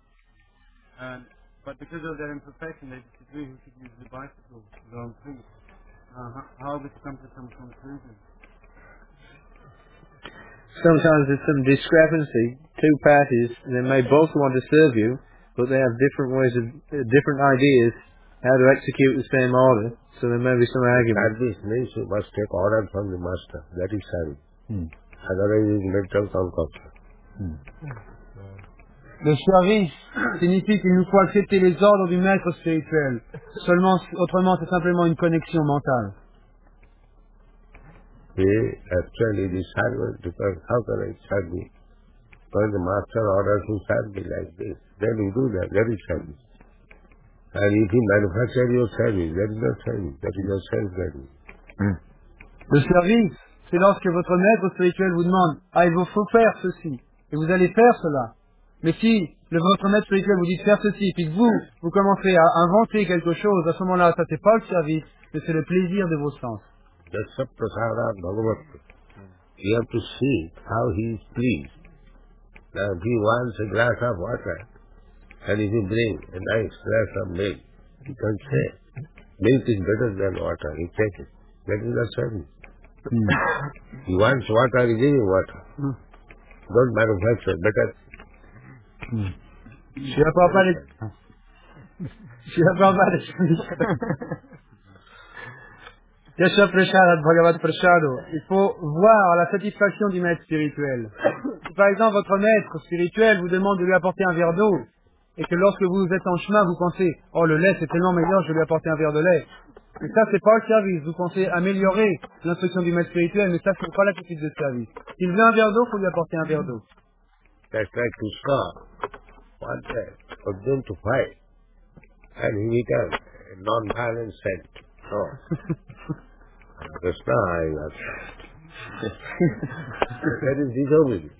Speaker 8: But because of their imperfection, they disagree who should use the bicycle to go on feet. How we come to some conclusion?
Speaker 6: Sometimes there's some discrepancy. Two parties, they may both want to serve you, but they have different ways of, different ideas how to execute the same order. So there may be some argument.
Speaker 3: Service means you must take order from the master. That is service. Otherwise, it is mental concoction.
Speaker 9: Le service signifie qu'il nous faut accepter les ordres du maître spirituel. Autrement, c'est simplement une connexion mentale.
Speaker 3: Actually, the servant, because how can I serve me? When the master orders to serve me like this, then you do that. That is service. And if you manufacture your service, that is not service. That is your self-service.
Speaker 9: Le service, c'est lorsque votre maître spirituel vous demande « Ah, il vous faut faire ceci » et vous allez faire cela. Mais si votre maître spirituel vous dit de faire ceci, puis que vous commencez à inventer quelque chose, à ce moment-là, ça c'est pas le service, mais c'est le plaisir de vos sens.
Speaker 3: That's a prasada Bhagavat. You have to see how he is pleased. Now, if he wants a glass of water, and if you bring a nice glass of milk, he can say, milk is better than water, he takes it. That is not service. He wants water, he gives you water. Don't manufacture, better.
Speaker 9: Srila Prabhupada Yasha Prasad Bhagavat Prasado. Il faut voir la satisfaction du maître spirituel. Si par exemple votre maître spirituel vous demande de lui apporter un verre d'eau, et que lorsque vous êtes en chemin, vous pensez « Oh, le lait c'est tellement meilleur, je vais lui apporter un verre de lait ». Mais ça, c'est pas le service. Vous pensez améliorer l'instruction du maître spirituel, mais ça, c'est pas l'attitude de service. S'il veut un verre d'eau, il faut lui apporter un verre d'eau.
Speaker 3: That's like Krishna wanted Arjuna to fight, and he returned a non-violent saint. No. Krishna, I love you. That is disobedience.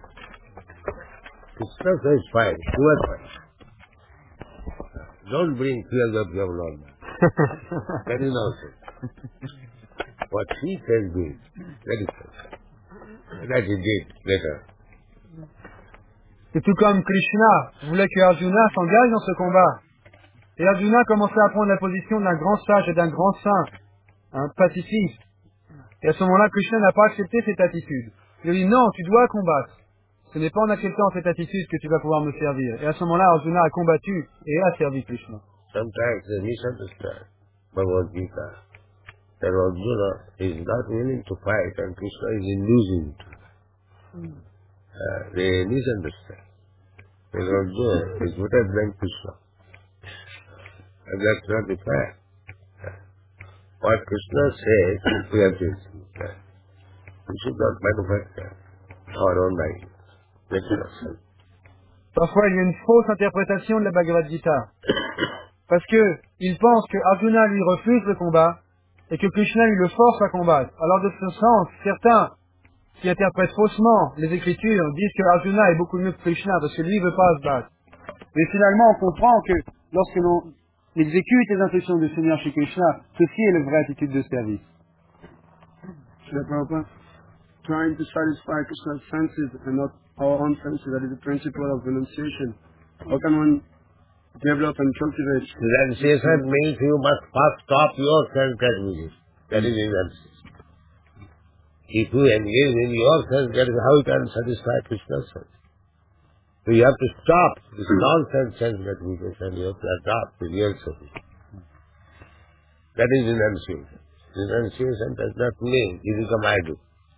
Speaker 3: Krishna says fight, do a fight. Don't bring fears of your Lord. That is nonsense. What he can do, that is nonsense. That he did later.
Speaker 9: C'est tout comme Krishna voulait que Arjuna s'engage dans ce combat. Et Arjuna commençait à prendre la position d'un grand sage et d'un grand saint, un pacifiste. Et à ce moment-là, Krishna n'a pas accepté cette attitude. Il a dit non, tu dois combattre. Ce n'est pas en acceptant cette attitude que tu vas pouvoir me servir. Et à ce moment-là, Arjuna a combattu et a servi Krishna.
Speaker 3: Sometimes they misunderstand Bhagavad Gita. That Arjuna is not willing to fight and Krishna is inducing to. They misunderstand. That Arjuna is better than Krishna. And that's not the fact. What Krishna says, we have to see. We should not manufacture our own ideas. Let us.
Speaker 9: Parfois, il y a une fausse interprétation de la Bhagavad Gita. Parce que il pense que Arjuna lui refuse le combat et que Krishna lui le force à combattre. Alors de ce sens, certains qui interprètent faussement les Écritures disent que Arjuna est beaucoup mieux que Krishna parce que lui ne veut pas se battre. Mais finalement, on comprend que lorsque l'on exécute les instructions du Seigneur chez Krishna, ceci est la vraie attitude de service.
Speaker 5: Srila Prabhupada, trying to satisfy Krishna's senses and not our own senses, that is the principle of renunciation. How can one develop and cultivate?
Speaker 3: Renunciation means you must first stop your self-gratification. That is renunciation. If you engage in your self-gratification, how you can satisfy Krishna's sense? So you have to stop this nonsense self-gratification. You have to adopt the real self. That is renunciation. Renunciation does not mean you become idle.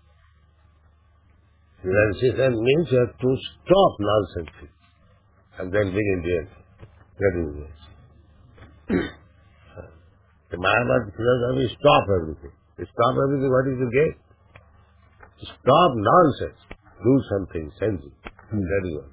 Speaker 3: Renunciation means you have to stop nonsense and then begin real. That is renunciation. The Mahabharata philosophy stop everything. Stop everything, what is the gain? Stop nonsense. Do something sensible. That is what.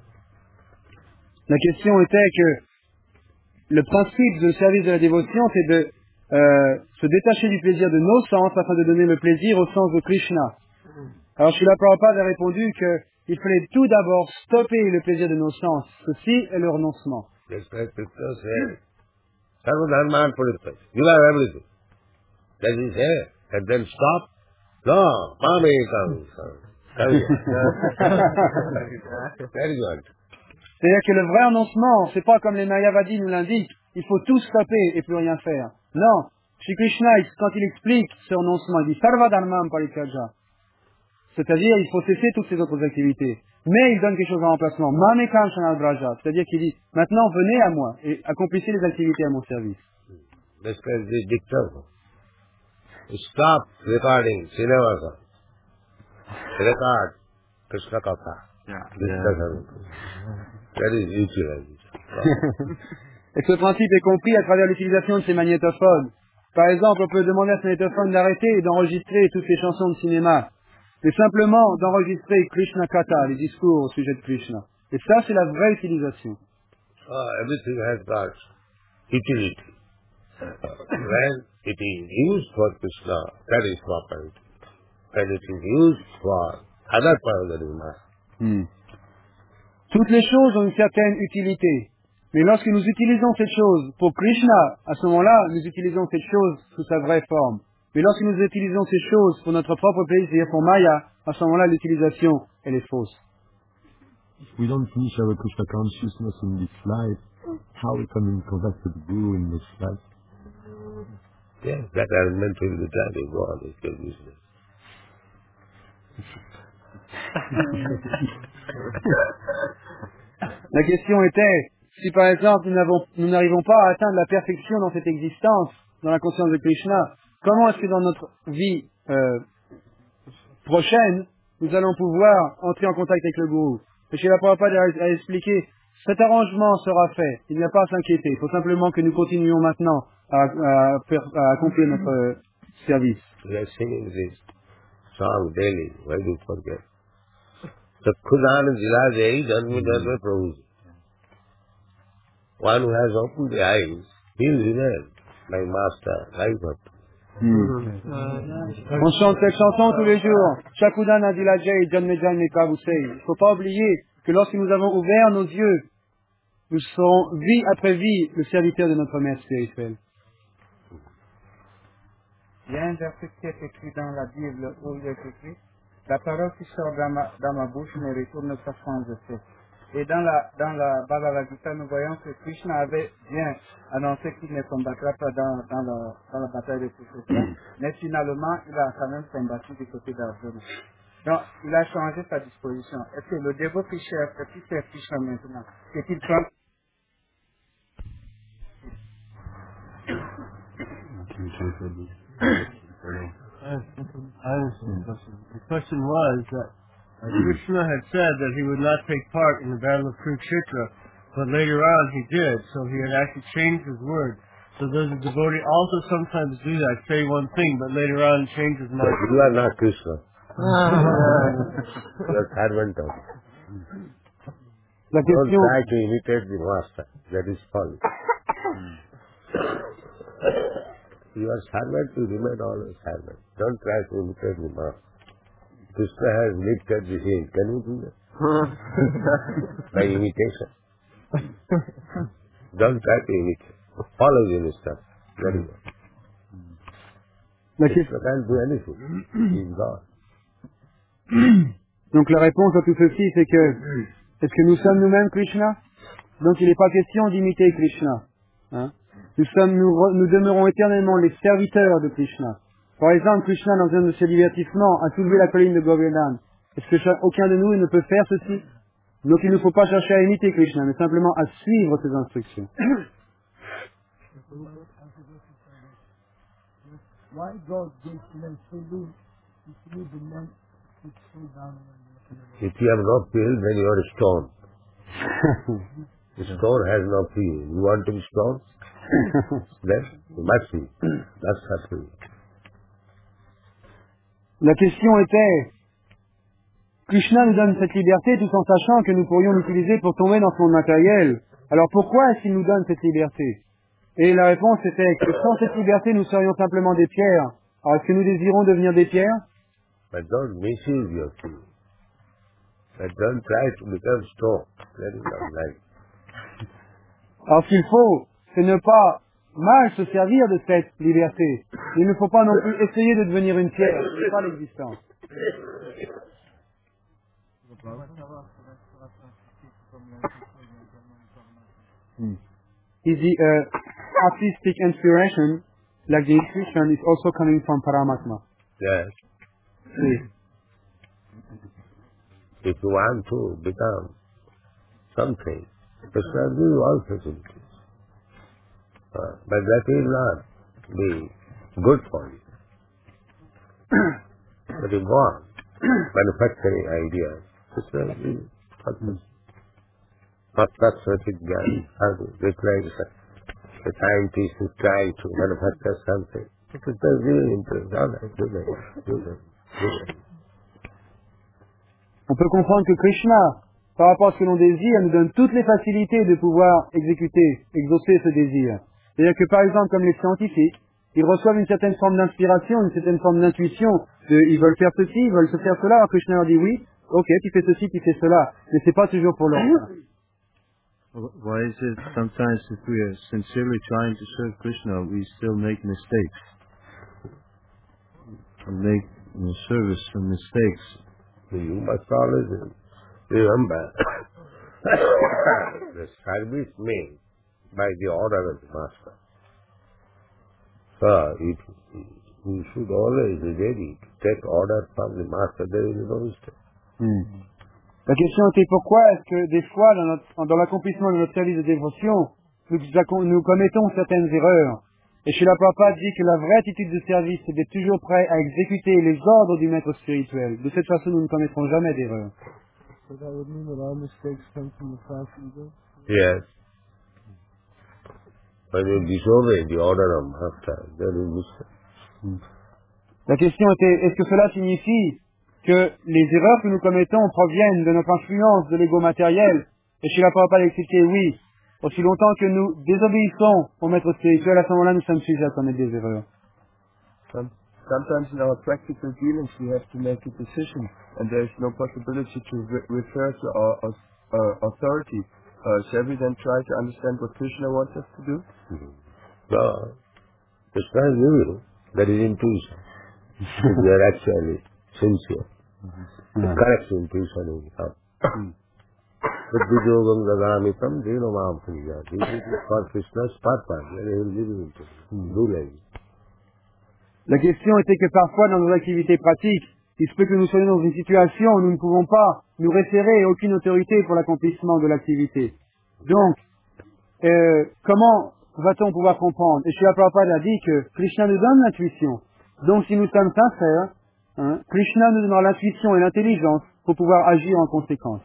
Speaker 9: La question était que le principe du service de la dévotion, c'est de se détacher du plaisir de nos sens afin de donner le plaisir au sens de Krishna. Alors Srila Prabhupada a répondu qu'il fallait tout d'abord stopper le plaisir de nos sens. Ceci est le renoncement.
Speaker 3: Just like Krishna said, Sarvadharman Puritas, you have everything. That is there. And then stop. No, Mame comes. That is what.
Speaker 9: C'est-à-dire que le vrai renoncement, c'est pas comme les Mayavadis nous l'indiquent, il faut tout stopper et plus rien faire. Non, Shri Krishna, quand il explique ce renoncement, il dit Sarvadharmam Parikaja. C'est-à-dire, il faut cesser toutes ces autres activités. Mais il donne quelque chose en remplacement. Mamekam Shanal Braja. C'est-à-dire qu'il dit, maintenant venez à moi et accomplissez les activités à mon service.
Speaker 3: That's the dictator. Stop recording cinema. Record Krishna Katha. That is utilization.
Speaker 9: Et ce principe est compris à travers l'utilisation de ces magnétophones. Par exemple, on peut demander à ce magnétophone d'arrêter et d'enregistrer toutes les chansons de cinéma. Mais simplement d'enregistrer Krishna Katha, les discours au sujet de Krishna. Et ça, c'est la vraie utilisation.
Speaker 3: Everything has got utility. When it is used for Krishna, that is proper. When it is used for other paramahamsa.
Speaker 9: Toutes les choses ont une certaine utilité. Mais lorsque nous utilisons cette chose pour Krishna, à ce moment-là, nous utilisons cette chose sous sa vraie forme. Mais lorsque nous utilisons ces choses pour notre propre plaisir, c'est-à-dire pour Maya, à ce moment-là, l'utilisation, elle est fausse.
Speaker 10: If we don't finish our Krishna consciousness in this life, how we come in contact with the Guru in this life?
Speaker 3: Yes, that element will be done in God, is your business.
Speaker 9: La question était, si par exemple nous n'arrivons pas à atteindre la perfection dans cette existence, dans la conscience de Krishna, comment est-ce que dans notre vie prochaine, nous allons pouvoir entrer en contact avec le gourou. Et Srila Prabhupada a expliqué, cet arrangement sera fait, il n'y a pas à s'inquiéter, il faut simplement que nous continuions maintenant à accomplir notre service.
Speaker 3: We are singing this song daily, why do you forget? Chakkhudan Jilajai Janmi Dharma Prabhuji. One who has opened the eyes, he will remain like master, like Bhakti.
Speaker 9: On chante cette chanson tous les jours. Chakudan Adilajay Janme Janme Kavusei. Il ne faut pas oublier que lorsque nous avons ouvert nos yeux, nous serons vie après vie le serviteur de notre maître spirituel.
Speaker 8: Il y a un verset qui est écrit dans la Bible où il est écrit la parole qui sort dans ma bouche ne retourne pas sans effet. Et dans la Bhagavad Gita, nous voyons que Krishna avait bien annoncé qu'il ne combattra pas dans la bataille de Kurukshetra, mais finalement, il a quand même combattu du côté d'Arjuna. Donc, il a changé sa disposition. Est-ce que le dévot qui sert Krishna maintenant, c'est qu'il prend...
Speaker 11: The question was that Krishna had said that he would not take part in the battle of Kurukshetra, but later on he did, so he had actually changed his word. So does the devotee also sometimes do that, say one thing, but later on change his mind?
Speaker 3: You are not Krishna. You are servant of. Don't try to imitate the master. That is folly. You are servant, you remain always servant. Don't try to imitate the master. Krishna has lifted the hill. Can you do that? By imitation. Don't try to imitate. Follow the instruction. Very well. Krishna can't do anything. He is God.
Speaker 9: Donc la réponse à tout ceci, c'est que est-ce que nous sommes nous-mêmes Krishna? Donc il n'est pas question d'imiter Krishna. Hein? Nous demeurons éternellement les serviteurs de Krishna. Par exemple, Krishna, dans un de ses divertissements, a soulevé la colline de Govardhan. Est-ce que aucun de nous ne peut faire ceci? Donc il ne faut pas chercher à imiter Krishna, mais simplement à suivre ses instructions.
Speaker 3: If you have no peel, then you are a stone. The stone has no peel. You want to be stone? Then you must be. That's happening.
Speaker 9: La question était, Krishna nous donne cette liberté tout en sachant que nous pourrions l'utiliser pour tomber dans son matériel. Alors pourquoi est-ce qu'il nous donne cette liberté? Et la réponse était que sans cette liberté, nous serions simplement des pierres. Alors est-ce que nous désirons devenir des pierres?
Speaker 3: But don't misuse your food. But don't try to become stone. That is not right.
Speaker 9: Alors ce qu'il faut, c'est ne pas mal se servir de cette liberté. Il ne faut pas non plus essayer de devenir une pierre. Ce n'est pas l'existence. Is the artistic inspiration, like the intuition, is also coming from Paramatma?
Speaker 3: Yes.
Speaker 9: Oui.
Speaker 3: If you want to become something, Krishna will give you all facilities. But that will not be good for you. But you go on manufacturing ideas. Krishna will give you all. Not that scientific guy. It's like the scientist is trying to manufacture something. Krishna is really interested. All right, do that.
Speaker 9: On peut comprendre que Krishna, par rapport à ce que l'on désire, nous donne toutes les facilités de pouvoir exaucer ce désir. C'est-à-dire que par exemple, comme les scientifiques, ils reçoivent une certaine forme d'inspiration, une certaine forme d'intuition, ils veulent faire ceci, ils veulent se faire cela, alors Krishna leur dit oui, ok, tu fais ceci, tu fais cela, mais c'est pas toujours pour leur bien.
Speaker 7: Why is it sometimes if we are sincerely trying to serve Krishna, we still make mistakes? We make in the service some mistakes.
Speaker 3: You must always remember the service made by the order of the master. So you should always be ready to take order from the master. There is no mistake.
Speaker 9: La question était pourquoi est-ce que des fois dans l'accomplissement de notre service de dévotion, nous commettons certaines erreurs. Et Srila Prabhupada dit que la vraie attitude de service, c'est d'être toujours prêt à exécuter les ordres du maître spirituel. De cette façon, nous ne commettrons jamais d'erreur.
Speaker 5: So that would mean that all mistakes come from the fast ego?
Speaker 3: Yes. When you disobey the order of master, there is mistake.
Speaker 9: La question était, est-ce que cela signifie que les erreurs que nous commettons proviennent de notre influence de l'ego matériel? Et Srila Prabhupada a expliqué oui. Aussi longtemps que nous désobéissons au maître spirituel, à ce moment-là, nous sommes sujets à commettre des erreurs.
Speaker 5: Sometimes in our practical dealings we have to make a decision and there is no possibility to refer to our authority. Shall we then try to understand what Krishna wants us to do?
Speaker 3: No. Krishna is real. That is intuition. If you are actually sincere. The correct intuition will come. Buddhijogam dadamitam dinamam puja. This is for Krishna's purpose. And he will give you into do like it.
Speaker 9: La question était que parfois dans nos activités pratiques, il se peut que nous soyons dans une situation où nous ne pouvons pas nous référer à aucune autorité pour l'accomplissement de l'activité. Donc, comment va-t-on pouvoir comprendre? Et Srila Prabhupada a dit que Krishna nous donne l'intuition. Donc si nous sommes sincères, Krishna nous donnera l'intuition et l'intelligence pour pouvoir agir en conséquence.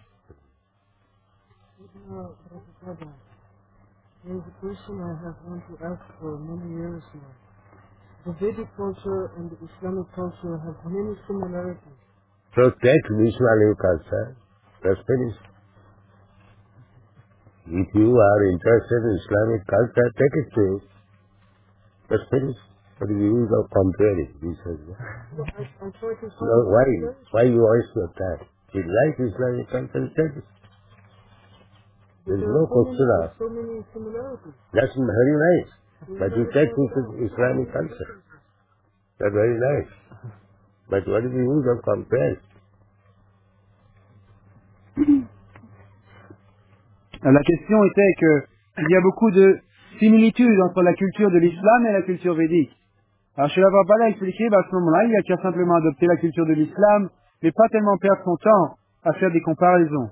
Speaker 12: There's a question I have wanted to ask for many years now. The Vedic culture and the Islamic culture have many similarities.
Speaker 3: So take Islamic culture, that's finished. If you are interested in Islamic culture, take it to it. That's finished. What is the use of comparing this and that? No, why you waste your time? If you like Islamic culture, take it. There is no question of.
Speaker 12: So many similarities.
Speaker 3: That's very nice. But you take this Islamic culture. That's very nice. But what is the use of comparing?
Speaker 9: La question était que il y a beaucoup de similitudes entre la culture de l'islam et la culture védique. Alors Srila Prabhupada a expliqué, à ce moment-là, il y a qu'à simplement adopter la culture de l'islam, mais pas tellement perdre son temps à faire des comparaisons.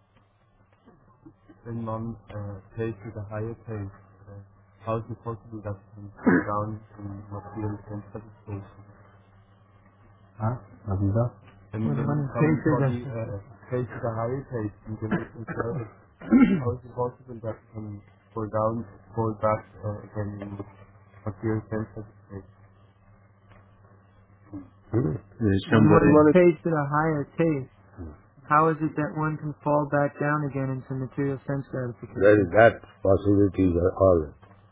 Speaker 6: When one pays to the higher pace, how is it possible that we go down in material and satisfaction? When one pays to the higher pace in the Western service, how is it possible that we can go back again in material and satisfaction?
Speaker 1: One pays to the higher taste. How is it that one can fall back down again into material sense gratification?
Speaker 3: There is that possibility all.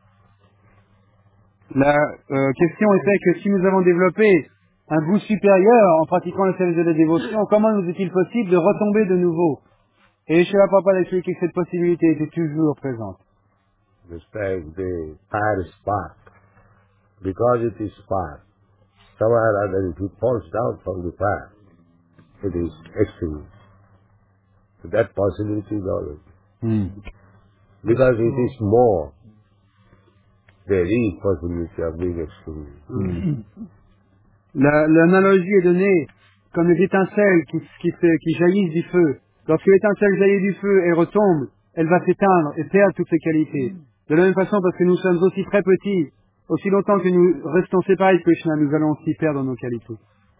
Speaker 9: La question était que si nous avons développé un goût supérieur en pratiquant le service de la dévotion, comment nous est-il possible de retomber de nouveau? Et Srila Prabhupada a expliqué que cette possibilité était toujours présente.
Speaker 3: Just like the fire spark. Because it is spark, somewhere or other if it falls down from the fire, it is extinguished. So that possibility is always. Because it is more, there is possibility of being extinguished.
Speaker 9: L'analogie est donnée comme les étincelles qui jaillissent du feu. Lorsque l'étincelle jaillit du feu et retombe, elle va s'éteindre et perdre toutes ses qualités. De la même façon, parce que nous sommes aussi très petits, aussi longtemps que nous restons séparés de Krishna, nous allons aussi perdre nos qualités.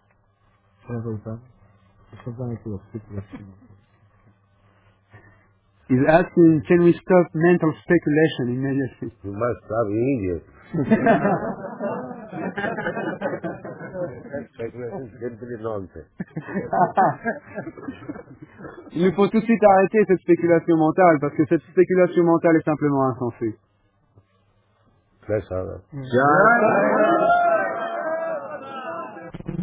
Speaker 9: He's asking, can we stop mental speculation immediately?
Speaker 3: You must stop immediately. Speculation is simply nonsense.
Speaker 9: Il nous faut tout de suite arrêter cette spéculation mentale, parce que cette spéculation mentale est simplement insensée.
Speaker 3: That's all right.